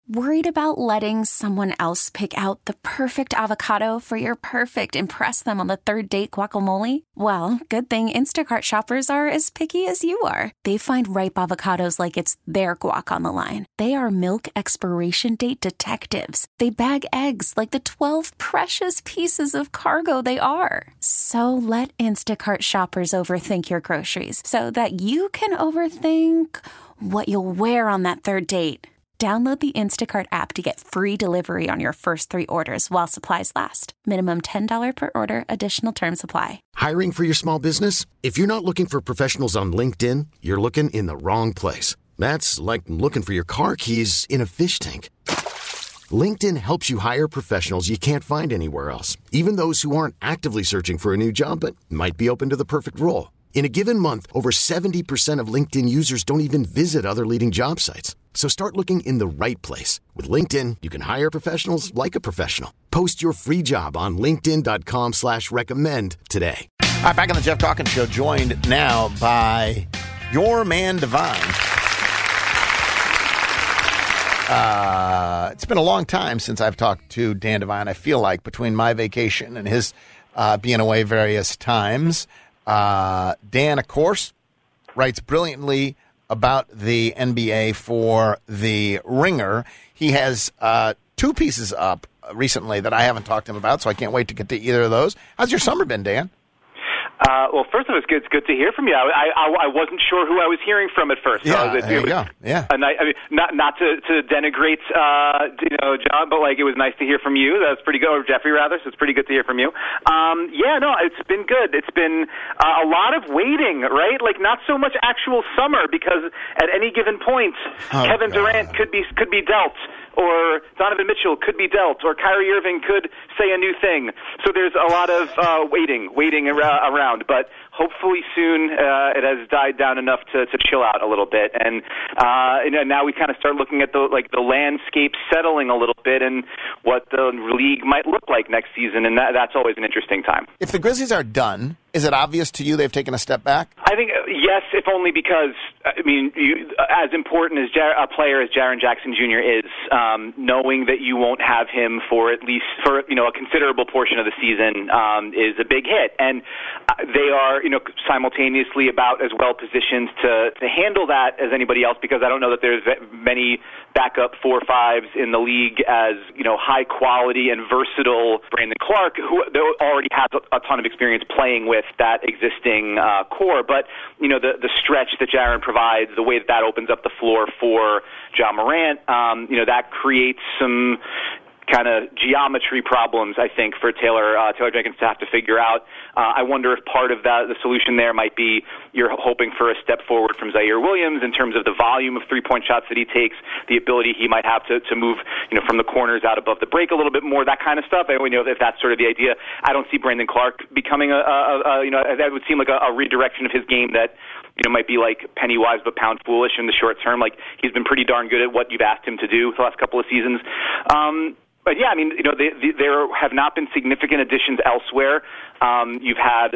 Worried about letting someone else pick out the perfect avocado for your perfect impress them on the third date guacamole? Well, good thing Instacart shoppers are as picky as you are. They find ripe avocados like it's their guac on the line. They are milk expiration date detectives. They bag eggs like the 12 precious pieces of cargo they are. So let Instacart shoppers overthink your groceries so that you can overthink what you'll wear on that third date. Download the Instacart app to get free delivery on your first 3 orders while supplies last. Minimum $10 per order. Additional terms apply. Hiring for your small business? If you're not looking for professionals on LinkedIn, you're looking in the wrong place. That's like looking for your car keys in a fish tank. LinkedIn helps you hire professionals you can't find anywhere else, even those who aren't actively searching for a new job but might be open to the perfect role. In a given month, over 70% of LinkedIn users don't even visit other leading job sites. So start looking in the right place. With LinkedIn, you can hire professionals like a professional. Post your free job on linkedin.com/recommend today. All right, back on the Jeff Calkins Show, joined now by your man Divine. It's been a long time since I've talked to Dan Devine, I feel like, between my vacation and his being away various times. Dan, of course, writes brilliantly about the NBA for The Ringer. He has 2 pieces up recently that I haven't talked to him about, so I can't wait to get to either of those. How's your summer been, Dan? Well, first of all, it's good to hear from you. I wasn't sure who I was hearing from at first. Yeah, there you go. Yeah. And I mean, not to denigrate, John, but like it was nice to hear from you. That's pretty good, or Jeffrey rather. So it's pretty good to hear from you. It's been good. It's been a lot of waiting, right? Like not so much actual summer because at any given point, Kevin Durant could be dealt. Or Donovan Mitchell could be dealt, or Kyrie Irving could say a new thing. So there's a lot of waiting around. But hopefully soon it has died down enough to chill out a little bit. And now we kind of start looking at the landscape settling a little bit and what the league might look like next season. And that's always an interesting time. If the Grizzlies are done, is it obvious to you they've taken a step back? I think yes, if only because, as important as a player as Jaren Jackson Jr. is, knowing that you won't have him for at least a considerable portion of the season is a big hit. And they are, simultaneously about as well positioned to handle that as anybody else, because I don't know that there's many backup 4-5s in the league as, high quality and versatile Brandon Clark, who already has a ton of experience playing with that existing core. But, the stretch that Jaren provides, the way that opens up the floor for Ja Morant, that creates some kind of geometry problems, I think, for Taylor Jenkins to have to figure out. I wonder if part of the solution there might be you're hoping for a step forward from Zaire Williams in terms of the volume of three-point shots that he takes, the ability he might have to move from the corners out above the break a little bit more, that kind of stuff. I know if that's sort of the idea. I don't see Brandon Clark becoming that would seem like a redirection of his game that might be like penny wise but pound foolish in the short term. Like he's been pretty darn good at what you've asked him to do the last couple of seasons. But yeah, there have not been significant additions elsewhere. You've had,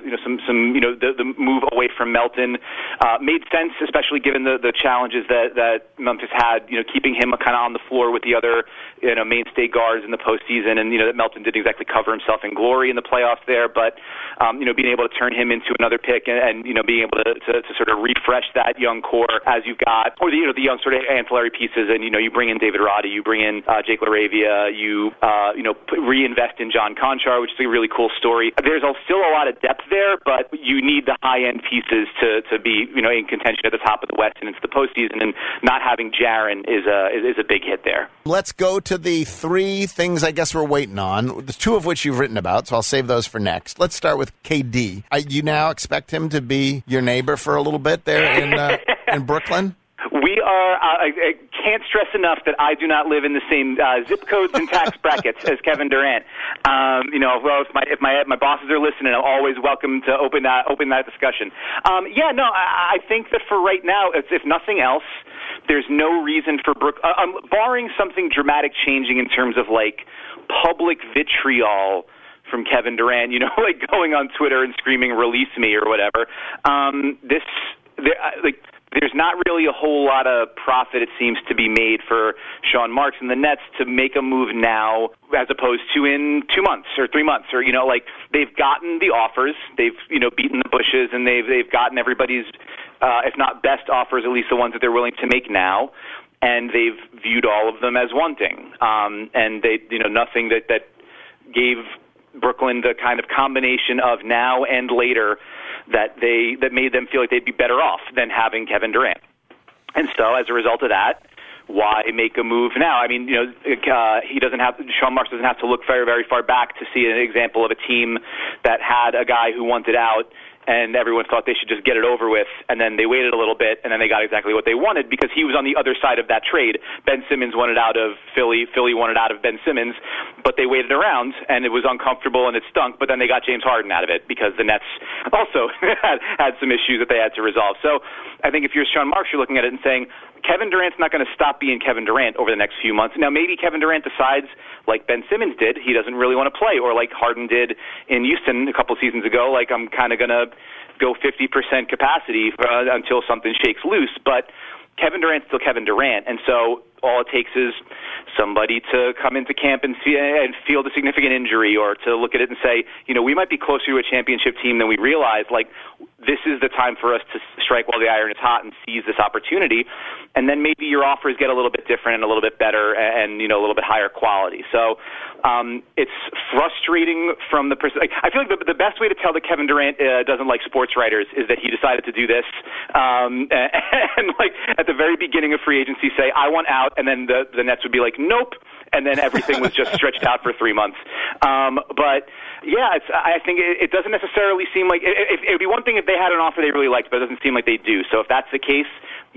the move away from Melton made sense, especially given the challenges that Memphis had, keeping him kind of on the floor with the other, mainstay guards in the postseason, and that Melton didn't exactly cover himself in glory in the playoffs there, but being able to turn him into another pick and being able to sort of refresh that young core as you've got, or the young sort of ancillary pieces, and you bring in David Roddy, you bring in Jake LaRavia, you reinvest in John Conchar, which is a really cool story. There's still a lot of depth there, but you need the high-end pieces to be in contention at the top of the West and into the postseason, and not having Jaren is a big hit there. Let's go to the 3 things I guess we're waiting on, the 2 of which you've written about, so I'll save those for next. Let's start with KD. You now expect him to be your neighbor for a little bit there in Brooklyn? We are, I can't stress enough that I do not live in the same zip codes and tax brackets as Kevin Durant. If my bosses are listening, I'm always welcome to open that discussion. I think that for right now, if nothing else, there's no reason for barring something dramatic changing in terms of like public vitriol from Kevin Durant, like going on Twitter and screaming "release me" or whatever. there's not really a whole lot of profit, it seems, to be made for Sean Marks and the Nets to make a move now as opposed to in 2 months or 3 months, or, like, they've gotten the offers, they've, beaten the bushes, and they've gotten everybody's, if not best offers, at least the ones that they're willing to make now, and they've viewed all of them as wanting. And they, nothing that gave Brooklyn the kind of combination of now and later that made them feel like they'd be better off than having Kevin Durant. And so, as a result of that, why make a move now? I mean, Sean Marks doesn't have to look very, very far back to see an example of a team that had a guy who wanted out, and everyone thought they should just get it over with, and then they waited a little bit, and then they got exactly what they wanted because he was on the other side of that trade. Ben Simmons wanted out of Philly, Philly wanted out of Ben Simmons, but they waited around, and it was uncomfortable, and it stunk, but then they got James Harden out of it because the Nets also had some issues that they had to resolve. So I think if you're Sean Marks, you're looking at it and saying, Kevin Durant's not going to stop being Kevin Durant over the next few months. Now, maybe Kevin Durant decides, like Ben Simmons did, he doesn't really want to play, or like Harden did in Houston a couple seasons ago, like I'm kind of going to go 50% capacity until something shakes loose. But Kevin Durant's still Kevin Durant, and so all it takes is somebody to come into camp and feel the significant injury, or to look at it and say, we might be closer to a championship team than we realize. Like, this is the time for us to strike while the iron is hot and seize this opportunity. And then maybe your offers get a little bit different and a little bit better and a little bit higher quality. So it's frustrating from the perspective. I feel like the best way to tell that Kevin Durant doesn't like sports writers is that he decided to do this. And like at the very beginning of free agency say, I want out, and then the Nets would be like, nope. And then everything was just stretched out for 3 months. But yeah, I think it doesn't necessarily seem like it would be one thing if they had an offer they really liked, but it doesn't seem like they do. So if that's the case,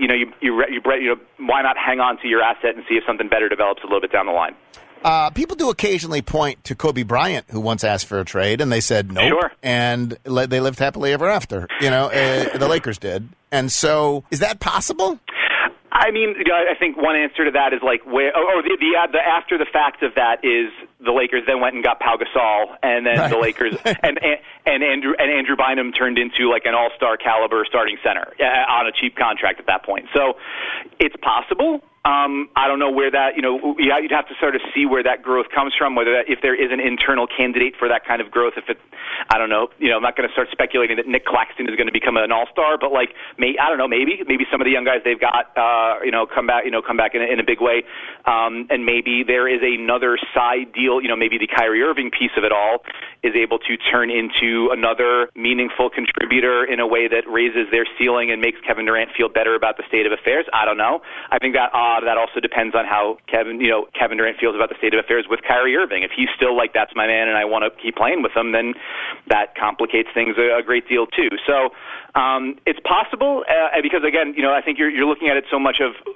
why not hang on to your asset and see if something better develops a little bit down the line? People do occasionally point to Kobe Bryant, who once asked for a trade, and they said no, sure. And they lived happily ever after. The Lakers did. And so, is that possible? I mean, I think one answer to that is like the after the fact of that is the Lakers then went and got Pau Gasol, and then the Lakers and Andrew Bynum turned into like an all-star caliber starting center on a cheap contract at that point. So it's possible. I don't know where that, you'd have to sort of see where that growth comes from, if there is an internal candidate for that kind of growth. I don't know, I'm not going to start speculating that Nick Claxton is going to become an all-star, but like, I don't know, maybe some of the young guys they've got, come back in a big way. And maybe there is another side deal, maybe the Kyrie Irving piece of it all is able to turn into another meaningful contributor in a way that raises their ceiling and makes Kevin Durant feel better about the state of affairs. I don't know. I think that also depends on how Kevin Durant feels about the state of affairs with Kyrie Irving. If he's still like, that's my man and I want to keep playing with him, then that complicates things a great deal too. So it's possible because again, I think you're looking at it so much of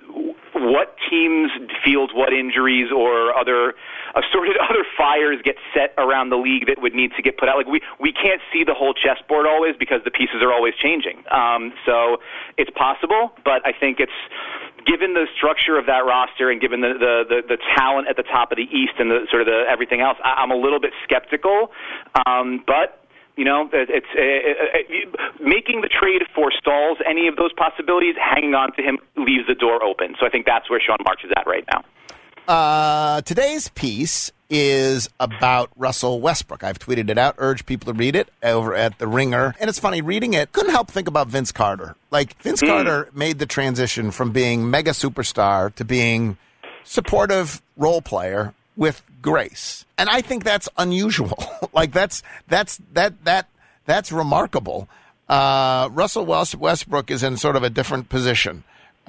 what teams field what injuries or other assorted other fires get set around the league that would need to get put out. Like we can't see the whole chessboard always because the pieces are always changing. So it's possible, but I think it's given the structure of that roster and given the talent at the top of the East and the sort of the everything else, I'm a little bit skeptical. But it's making the trade forestalls any of those possibilities. Hanging on to him leaves the door open. So I think that's where Sean Marks is at right now. Today's piece is about Russell Westbrook. I've tweeted it out, urge people to read it over at The Ringer. And it's funny, reading it, couldn't help think about Vince Carter. Like, Vince Carter made the transition from being mega superstar to being supportive role player with grace. And I think that's unusual. Like, that's remarkable. Russell Westbrook is in sort of a different position.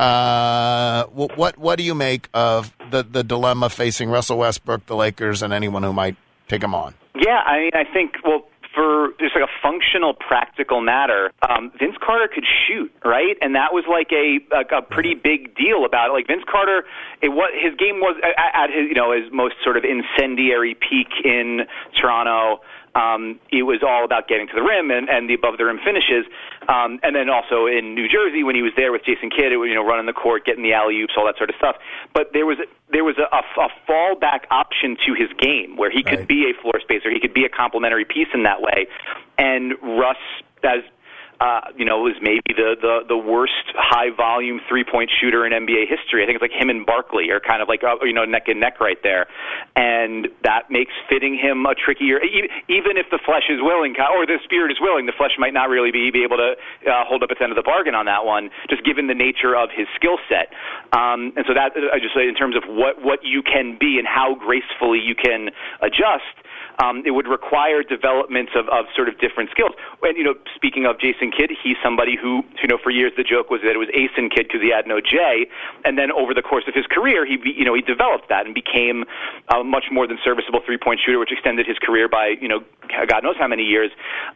What do you make of the dilemma facing Russell Westbrook, the Lakers, and anyone who might take him on? Yeah, I mean, I think, for just like a functional, practical matter, Vince Carter could shoot, right? And that was like a pretty big deal about it. Like Vince Carter, his game was at his most sort of incendiary peak in Toronto. It was all about getting to the rim and the above the rim finishes. And then also in New Jersey when he was there with Jason Kidd, it was, running the court, getting the alley-oops, all that sort of stuff. But there was a fallback option to his game where he could be a floor spacer, he could be a complementary piece in that way. And Russ, as was maybe the worst high-volume three-point shooter in NBA history. I think it's like him and Barkley are kind of like, neck and neck right there. And that makes fitting him a trickier, even if the flesh is willing, or the spirit is willing, the flesh might not really be able to hold up its end of the bargain on that one, just given the nature of his skill set. And so that, I just say in terms of what you can be and how gracefully you can adjust, it would require developments of sort of different skills. And, speaking of Jason Kidd, he's somebody who, for years the joke was that it was Asen Kidd because he had no J. And then over the course of his career, he developed that and became a much more than serviceable three-point shooter, which extended his career by, God knows how many years.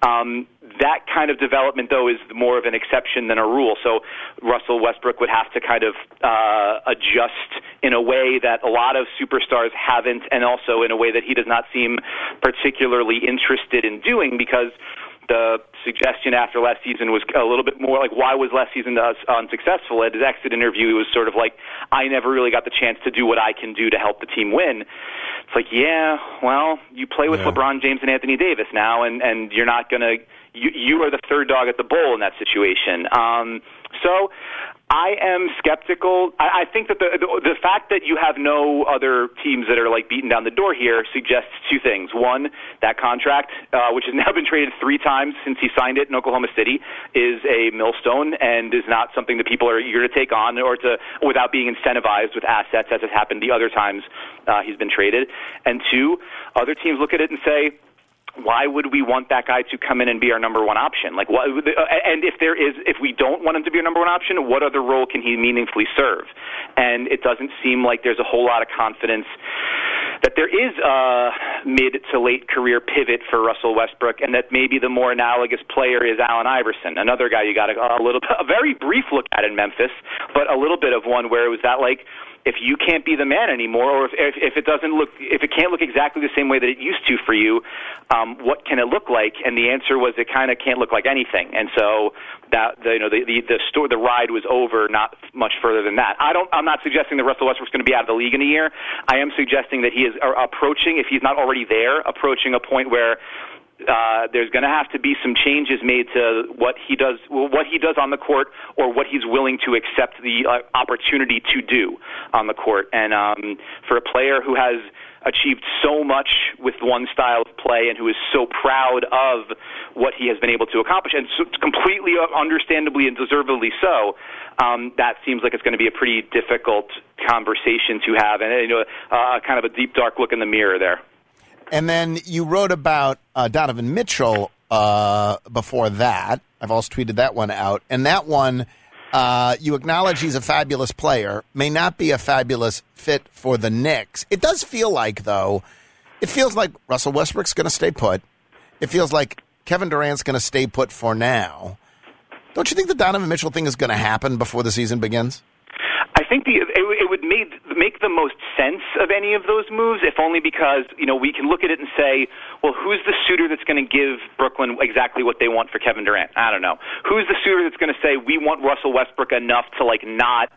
That kind of development, though, is more of an exception than a rule. So Russell Westbrook would have to kind of adjust in a way that a lot of superstars haven't, and also in a way that he does not seem particularly interested in doing, because the suggestion after last season was a little bit more like, why was last season unsuccessful? At his exit interview, he was sort of like, I never really got the chance to do what I can do to help the team win. It's like, yeah, well, you play with LeBron James and Anthony Davis now, and you're not going to – you are the third dog at the bowl in that situation. So I am skeptical. I think that the fact that you have no other teams that are like beating down the door here suggests two things. One, that contract, which has now been traded 3 times since he signed it in Oklahoma City, is a millstone and is not something that people are eager to take on without being incentivized with assets, as has happened the other times he's been traded. And 2, other teams look at it and say, why would we want that guy to come in and be our number one option? Like, what? And if we don't want him to be our number one option, what other role can he meaningfully serve? And it doesn't seem like there's a whole lot of confidence that there is a mid to late career pivot for Russell Westbrook, and that maybe the more analogous player is Allen Iverson, another guy you got a very brief look at in Memphis, but a little bit of one where it was that like, if you can't be the man anymore, or if it can't look exactly the same way that it used to for you, what can it look like? And the answer was it kind of can't look like anything. And so that the ride was over, not much further than that. I'm not suggesting that Russell Westbrook's going to be out of the league in a year. I am suggesting that he is approaching, if he's not already there, approaching a point where there's going to have to be some changes made to what he does on the court, or what he's willing to accept the opportunity to do on the court. And for a player who has achieved so much with one style of play and who is so proud of what he has been able to accomplish, and so completely understandably and deservedly so, that seems like it's going to be a pretty difficult conversation to have, and kind of a deep, dark look in the mirror there. And then you wrote about Donovan Mitchell before that. I've also tweeted that one out. And that one, you acknowledge he's a fabulous player, may not be a fabulous fit for the Knicks. It does feel like, though, it feels like Russell Westbrook's going to stay put. It feels like Kevin Durant's going to stay put for now. Don't you think the Donovan Mitchell thing is going to happen before the season begins? I think it would make the most sense of any of those moves, if only because, we can look at it and say, well, who's the suitor that's going to give Brooklyn exactly what they want for Kevin Durant? I don't know. Who's the suitor that's going to say, we want Russell Westbrook enough to, not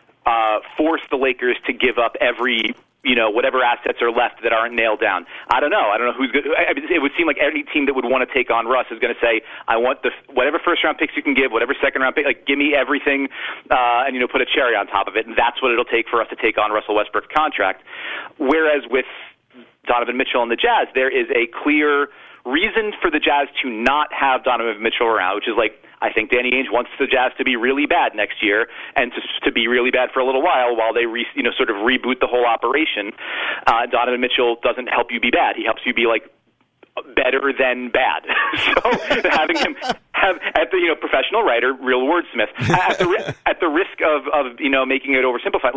force the Lakers to give up every whatever assets are left that aren't nailed down? I don't know who's good. It would seem like any team that would want to take on Russ is going to say, I want whatever first-round picks you can give, whatever second-round pick, give me everything, and put a cherry on top of it, and that's what it'll take for us to take on Russell Westbrook's contract. Whereas with Donovan Mitchell and the Jazz, there is a clear reason for the Jazz to not have Donovan Mitchell around, which is I think Danny Ainge wants the Jazz to be really bad next year, and to be really bad for a little while they sort of reboot the whole operation. Donovan Mitchell doesn't help you be bad; he helps you be better than bad. So having him at the professional writer, real wordsmith, at the risk of making it oversimplified,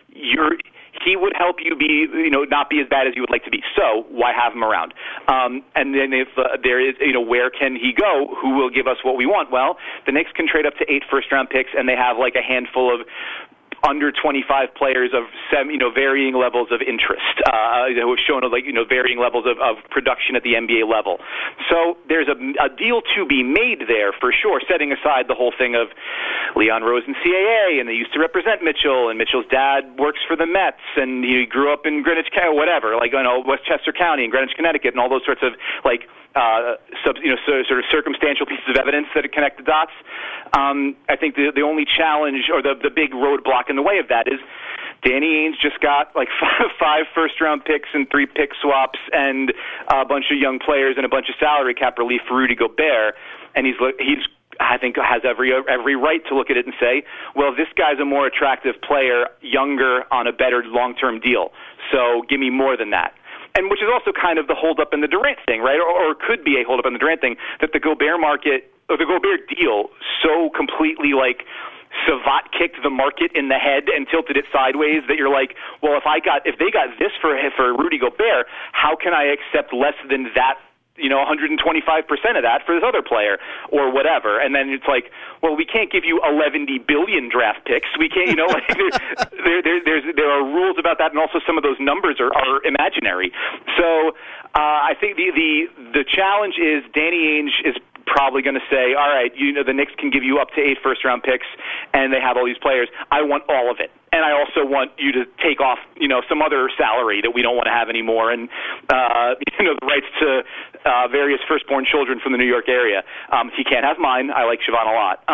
he would help you be not be as bad as you would like to be. So why have him around? And then if there is where can he go? Who will give us what we want? Well, the Knicks can trade up to 8 first-round picks, and they have a handful of under 25 players of varying levels of interest who have shown varying levels of production at the NBA level. So there's a deal to be made there for sure, setting aside the whole thing of Leon Rose and CAA, and they used to represent Mitchell, and Mitchell's dad works for the Mets, and he grew up in Greenwich, whatever, Westchester County and Greenwich, Connecticut, and all those sorts of sort of circumstantial pieces of evidence that connect the dots. I think the only challenge or the big roadblock in the way of that is Danny Ainge just got 5 first-round picks and 3 pick swaps and a bunch of young players and a bunch of salary cap relief for Rudy Gobert, and he's I think has every right to look at it and say, well, this guy's a more attractive player, younger, on a better long-term deal. So give me more than that. And which is also kind of the hold-up in the Durant thing, right? Or could be a hold-up in the Durant thing, that the Gobert market, or the Gobert deal, so completely Savat kicked the market in the head and tilted it sideways that you're like, well, if they got this for Rudy Gobert, how can I accept less than that? 125% of that for this other player or whatever. And then it's like, well, we can't give you 11 billion draft picks. We can't, there are rules about that. And also some of those numbers are imaginary. So I think the challenge is Danny Ainge is probably going to say, all right, the Knicks can give you up to 8 first-round picks, and they have all these players. I want all of it. And I also want you to take off, some other salary that we don't want to have anymore, and the rights to various firstborn children from the New York area. He can't have mine. I like Siobhan a lot.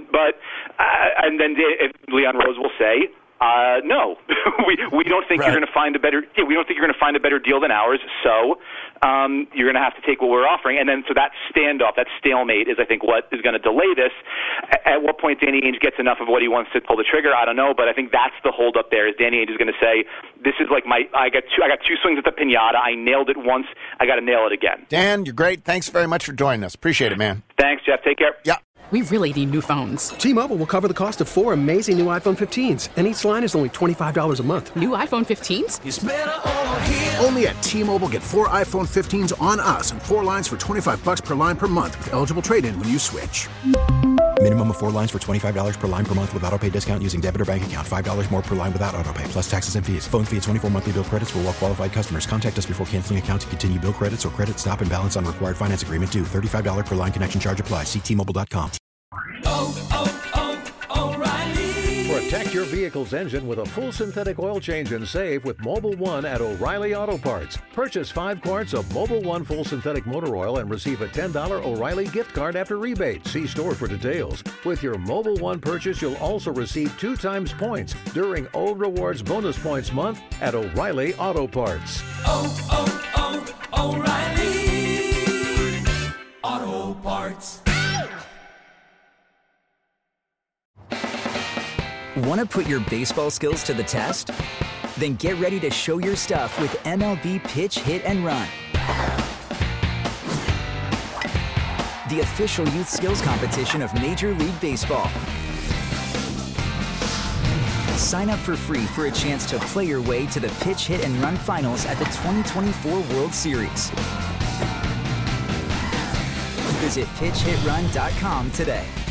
And then Leon Rose will say, no, we don't think you're going to find a better. We don't think you're going to find a better deal than ours. So you're going to have to take what we're offering. And then so that standoff, that stalemate, is I think what is going to delay this. At what point Danny Ainge gets enough of what he wants to pull the trigger, I don't know. But I think that's the holdup there. Is Danny Ainge is going to say, "This is I got two swings at the piñata. I nailed it once. I got to nail it again." Dan, you're great. Thanks very much for joining us. Appreciate it, man. Thanks, Jeff. Take care. Yeah. We really need new phones. T-Mobile will cover the cost of 4 amazing new iPhone 15s, and each line is only $25 a month. New iPhone 15s? It's better over here. Only at T-Mobile, get 4 iPhone 15s on us and 4 lines for $25 per line per month with eligible trade-in when you switch. Minimum of 4 lines for $25 per line per month with autopay discount using debit or bank account. $5 more per line without autopay, plus taxes and fees. Phone fee at 24 monthly bill credits for well-qualified customers. Contact us before canceling account to continue bill credits or credit stop and balance on required finance agreement due. $35 per line connection charge applies. See T-Mobile.com. O'Reilly. Protect your vehicle's engine with a full synthetic oil change and save with Mobil 1 at O'Reilly Auto Parts. Purchase 5 quarts of Mobil 1 full synthetic motor oil and receive a $10 O'Reilly gift card after rebate. See store for details. With your Mobil 1 purchase, you'll also receive 2 times points during O Rewards Bonus Points Month at O'Reilly Auto Parts. O'Reilly Auto Parts. Want to put your baseball skills to the test? Then get ready to show your stuff with MLB Pitch, Hit, and Run. The official youth skills competition of Major League Baseball. Sign up for free for a chance to play your way to the Pitch, Hit, and Run finals at the 2024 World Series. Visit PitchHitRun.com today.